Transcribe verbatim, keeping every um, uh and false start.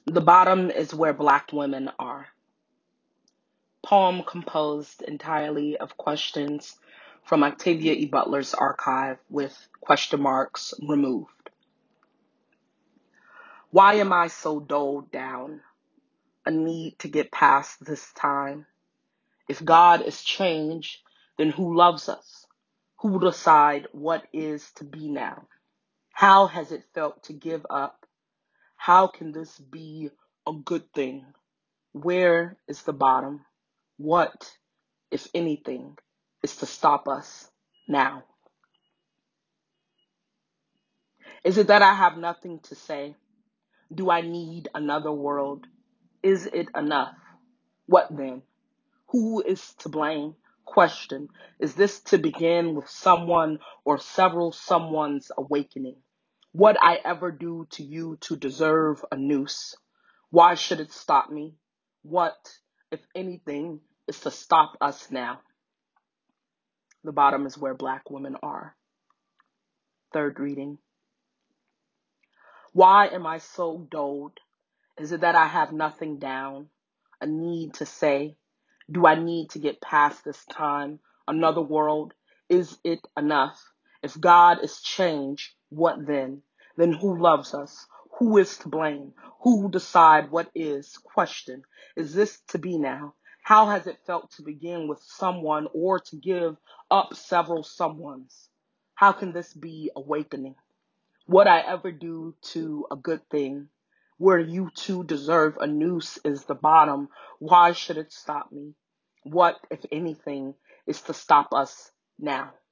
The bottom is where Black women are. Poem composed entirely of questions from Octavia E. Butler's archive with question marks removed. Why am I so doled down? A need to get past this time. If God is change, then who loves us? Who will decide what is to be now? How has it felt to give up? How can this be a good thing? Where is the bottom? What, if anything, is to stop us now? Is it that I have nothing to say? Do I need another world? Is it enough? What then? Who is to blame? Question. Is this to begin with someone or several someone's awakening? What I ever do to you to deserve a noose? Why should it stop me? What, if anything, is to stop us now? The bottom is where Black women are. Third reading. Why am I so doled? Is it that I have nothing down? A need to say? Do I need to get past this time? Another world? Is it enough? If God is change, what then? Then who loves us? Who is to blame? Who will decide what is? Question. Is this to be now? How has it felt to begin with someone or to give up several someones? How can this be awakening? Would I ever do to a good thing? Where you two deserve a noose is the bottom. Why should it stop me? What, if anything, is to stop us now?